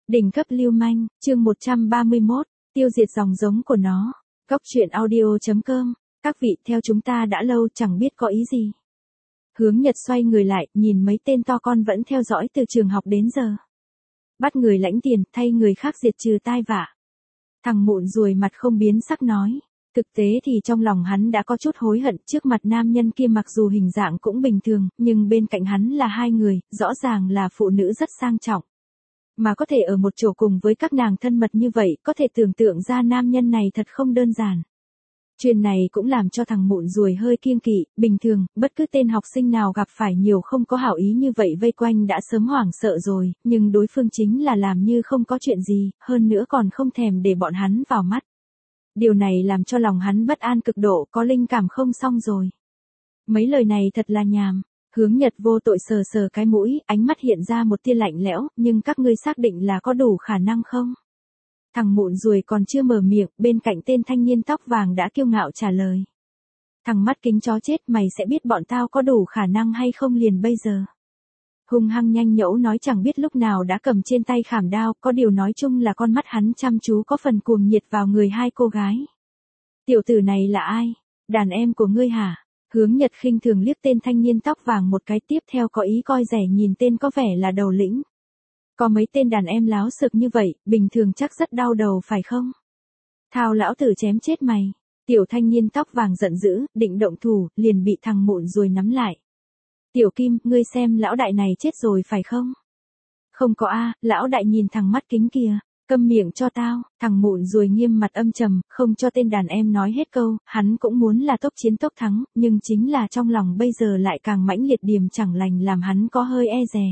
Đỉnh cấp lưu manh, chương 131, tiêu diệt dòng giống của nó. Góc truyện audio.com, các vị theo chúng ta đã lâu chẳng biết có ý gì. Hướng Nhật xoay người lại, nhìn mấy tên to con vẫn theo dõi từ trường học đến giờ. Bắt người lãnh tiền, thay người khác diệt trừ tai vạ. Thằng mụn ruồi mặt không biến sắc nói. Thực tế thì trong lòng hắn đã có chút hối hận, trước mặt nam nhân kia mặc dù hình dạng cũng bình thường, nhưng bên cạnh hắn là hai người, rõ ràng là phụ nữ rất sang trọng. Mà có thể ở một chỗ cùng với các nàng thân mật như vậy, có thể tưởng tượng ra nam nhân này thật không đơn giản. Chuyện này cũng làm cho thằng mụn ruồi hơi kiêng kỵ, bình thường, bất cứ tên học sinh nào gặp phải nhiều không có hảo ý như vậy vây quanh đã sớm hoảng sợ rồi, nhưng đối phương chính là làm như không có chuyện gì, hơn nữa còn không thèm để bọn hắn vào mắt. Điều này làm cho lòng hắn bất an cực độ, có linh cảm không xong rồi. Mấy lời này thật là nhàm. Hướng Nhật vô tội sờ sờ cái mũi, ánh mắt hiện ra một tia lạnh lẽo, nhưng các ngươi xác định là có đủ khả năng không? Thằng mụn ruồi còn chưa mở miệng, bên cạnh tên thanh niên tóc vàng đã kiêu ngạo trả lời. Thằng mắt kính chó chết, mày sẽ biết bọn tao có đủ khả năng hay không liền bây giờ. Hung hăng nhanh nhẩu nói chẳng biết lúc nào đã cầm trên tay khảm đao, có điều nói chung là con mắt hắn chăm chú có phần cuồng nhiệt vào người hai cô gái. Tiểu tử này là ai? Đàn em của ngươi hả? Hướng Nhật khinh thường liếc tên thanh niên tóc vàng một cái, tiếp theo có ý coi rẻ nhìn tên có vẻ là đầu lĩnh. Có mấy tên đàn em láo xược như vậy, bình thường chắc rất đau đầu phải không? Thao lão tử chém chết mày. Tiểu thanh niên tóc vàng giận dữ, định động thủ, liền bị thằng mụn ruồi nắm lại. Tiểu Kim, ngươi xem lão đại này chết rồi phải không? Không có a, lão đại nhìn thằng mắt kính kia. Câm miệng cho tao, thằng mụn ruồi nghiêm mặt âm trầm, không cho tên đàn em nói hết câu, hắn cũng muốn là tốc chiến tốc thắng, nhưng chính là trong lòng bây giờ lại càng mãnh liệt điềm chẳng lành làm hắn có hơi e dè.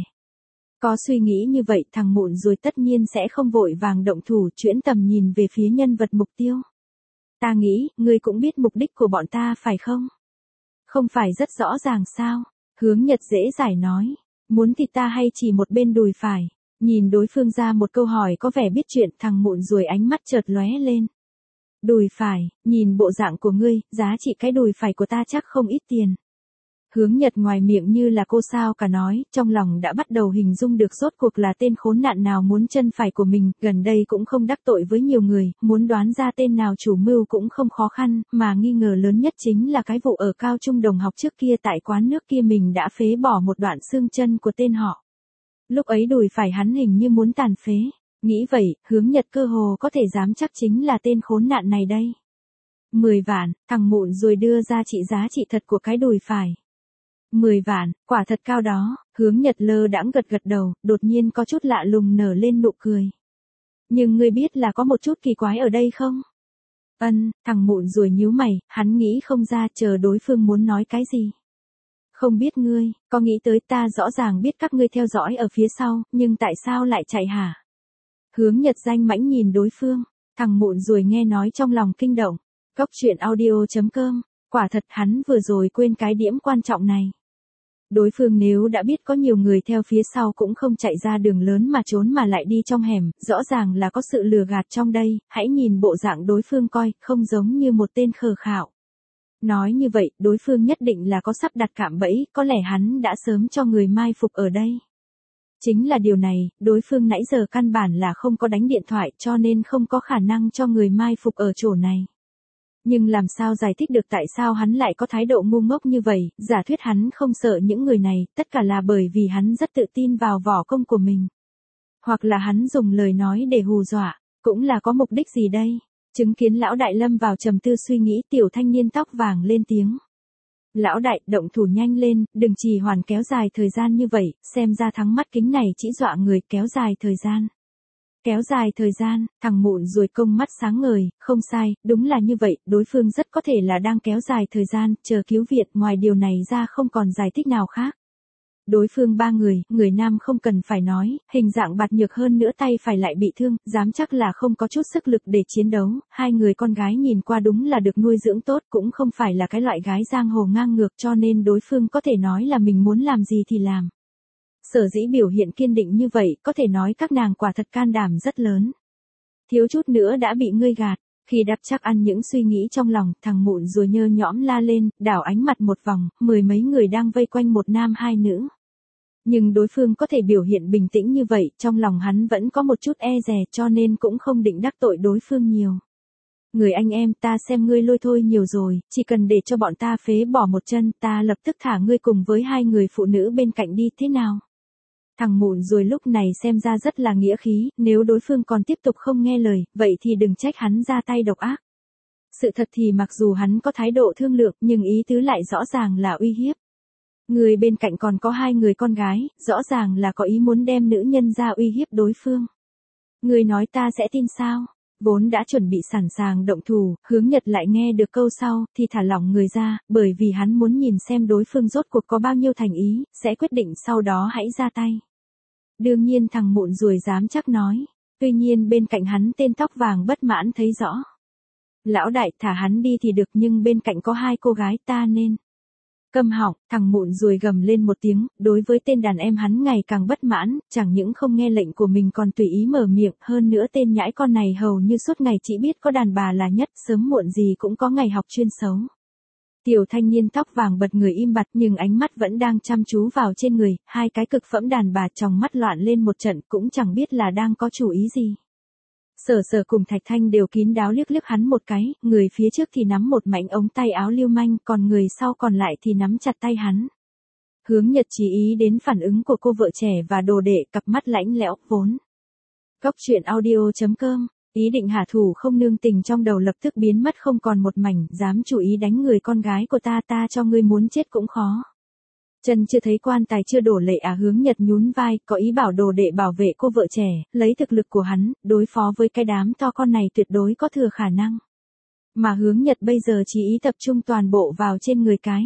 Có suy nghĩ như vậy thằng mụn ruồi tất nhiên sẽ không vội vàng động thủ, chuyển tầm nhìn về phía nhân vật mục tiêu. Ta nghĩ, ngươi cũng biết mục đích của bọn ta phải không? Không phải rất rõ ràng sao? Hướng Nhật dễ giải nói, muốn thịt ta hay chỉ một bên đùi phải? Nhìn đối phương ra một câu hỏi có vẻ biết chuyện, thằng mụn ruồi ánh mắt chợt lóe lên. Đùi phải, nhìn bộ dạng của ngươi, giá trị cái đùi phải của ta chắc không ít tiền. Hướng Nhật ngoài miệng như là cô sao cả nói, trong lòng đã bắt đầu hình dung được rốt cuộc là tên khốn nạn nào muốn chân phải của mình, gần đây cũng không đắc tội với nhiều người, muốn đoán ra tên nào chủ mưu cũng không khó khăn, mà nghi ngờ lớn nhất chính là cái vụ ở cao trung đồng học trước kia tại quán nước kia mình đã phế bỏ một đoạn xương chân của tên họ. Lúc ấy đùi phải hắn hình như muốn tàn phế. Nghĩ vậy, Hướng Nhật cơ hồ có thể dám chắc chính là tên khốn nạn này đây. 10 vạn, thằng mụn rồi đưa ra giá trị thật của cái đùi phải. 10 vạn, quả thật cao đó. Hướng Nhật lơ đãng gật gật đầu, đột nhiên có chút lạ lùng nở lên nụ cười. Nhưng ngươi biết là có một chút kỳ quái ở đây không? Thằng mụn rồi nhíu mày, hắn nghĩ không ra, chờ đối phương muốn nói cái gì. Không biết ngươi, có nghĩ tới ta rõ ràng biết các ngươi theo dõi ở phía sau, nhưng tại sao lại chạy hả? Hướng Nhật danh mãnh nhìn đối phương, thằng mụn ruồi nghe nói trong lòng kinh động. Góc truyện audio.com, quả thật hắn vừa rồi quên cái điểm quan trọng này. Đối phương nếu đã biết có nhiều người theo phía sau cũng không chạy ra đường lớn mà trốn mà lại đi trong hẻm, rõ ràng là có sự lừa gạt trong đây, hãy nhìn bộ dạng đối phương coi, không giống như một tên khờ khạo. Nói như vậy, đối phương nhất định là có sắp đặt cạm bẫy, có lẽ hắn đã sớm cho người mai phục ở đây. Chính là điều này, đối phương nãy giờ căn bản là không có đánh điện thoại cho nên không có khả năng cho người mai phục ở chỗ này. Nhưng làm sao giải thích được tại sao hắn lại có thái độ ngu ngốc như vậy, giả thuyết hắn không sợ những người này, tất cả là bởi vì hắn rất tự tin vào võ công của mình. Hoặc là hắn dùng lời nói để hù dọa, cũng là có mục đích gì đây? Chứng kiến lão đại lâm vào trầm tư suy nghĩ, tiểu thanh niên tóc vàng lên tiếng. Lão đại, động thủ nhanh lên, đừng trì hoãn kéo dài thời gian như vậy, xem ra thắng mắt kính này chỉ dọa người, kéo dài thời gian. Kéo dài thời gian, thằng mụn ruồi công mắt sáng ngời, không sai, đúng là như vậy, đối phương rất có thể là đang kéo dài thời gian, chờ cứu viện, ngoài điều này ra không còn giải thích nào khác. Đối phương 3 người, người nam không cần phải nói, hình dạng bạt nhược hơn nữa tay phải lại bị thương, dám chắc là không có chút sức lực để chiến đấu, 2 người con gái nhìn qua đúng là được nuôi dưỡng tốt, cũng không phải là cái loại gái giang hồ ngang ngược cho nên đối phương có thể nói là mình muốn làm gì thì làm. Sở dĩ biểu hiện kiên định như vậy, có thể nói các nàng quả thật can đảm rất lớn. Thiếu chút nữa đã bị ngươi gạt. Khi đắp chắc ăn những suy nghĩ trong lòng, thằng mụn rồi nhơ nhõm la lên, đảo ánh mặt một vòng, 10 mấy người đang vây quanh một nam 2 nữ. Nhưng đối phương có thể biểu hiện bình tĩnh như vậy, trong lòng hắn vẫn có một chút e dè cho nên cũng không định đắc tội đối phương nhiều. Người anh em, ta xem ngươi lôi thôi nhiều rồi, chỉ cần để cho bọn ta phế bỏ một chân, ta lập tức thả ngươi cùng với hai người phụ nữ bên cạnh đi, thế nào? Thằng mụn rồi lúc này xem ra rất là nghĩa khí, nếu đối phương còn tiếp tục không nghe lời, vậy thì đừng trách hắn ra tay độc ác. Sự thật thì mặc dù hắn có thái độ thương lượng, nhưng ý tứ lại rõ ràng là uy hiếp. Người bên cạnh còn có hai người con gái, rõ ràng là có ý muốn đem nữ nhân ra uy hiếp đối phương. Người nói ta sẽ tin sao? Vốn đã chuẩn bị sẵn sàng động thủ, Hướng Nhật lại nghe được câu sau, thì thả lỏng người ra, bởi vì hắn muốn nhìn xem đối phương rốt cuộc có bao nhiêu thành ý, sẽ quyết định sau đó hãy ra tay. Đương nhiên thằng mụn ruồi dám chắc nói. Tuy nhiên bên cạnh hắn tên tóc vàng bất mãn thấy rõ. Lão đại, thả hắn đi thì được, nhưng bên cạnh có hai cô gái, ta nên. Câm họng, thằng mụn ruồi gầm lên một tiếng, đối với tên đàn em hắn ngày càng bất mãn, chẳng những không nghe lệnh của mình còn tùy ý mở miệng, hơn nữa tên nhãi con này hầu như suốt ngày chỉ biết có đàn bà là nhất, sớm muộn gì cũng có ngày học chuyên xấu. Tiểu thanh niên tóc vàng bật người im bặt nhưng ánh mắt vẫn đang chăm chú vào trên người, hai cái cực phẩm đàn bà trong mắt loạn lên một trận cũng chẳng biết là đang có chủ ý gì. Sở Sở cùng Thạch Thanh đều kín đáo liếc liếc hắn một cái, người phía trước thì nắm một mảnh ống tay áo lưu manh, còn người sau còn lại thì nắm chặt tay hắn. Hướng Nhật chú ý đến phản ứng của cô vợ trẻ và đồ đệ, cặp mắt lãnh lẽo, vốn. Góc truyện audio.com, ý định hạ thủ không nương tình trong đầu lập tức biến mất không còn một mảnh, dám chủ ý đánh người con gái của ta, ta cho ngươi muốn chết cũng khó. Chân chưa thấy quan tài chưa đổ lệ à? Hướng Nhật nhún vai, có ý bảo đồ đệ bảo vệ cô vợ trẻ, lấy thực lực của hắn, đối phó với cái đám to con này tuyệt đối có thừa khả năng. Mà Hướng Nhật bây giờ chỉ ý tập trung toàn bộ vào trên người cái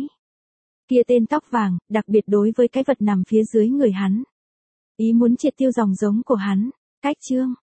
kia tên tóc vàng, đặc biệt đối với cái vật nằm phía dưới người hắn. Ý muốn triệt tiêu dòng giống của hắn. Cách chương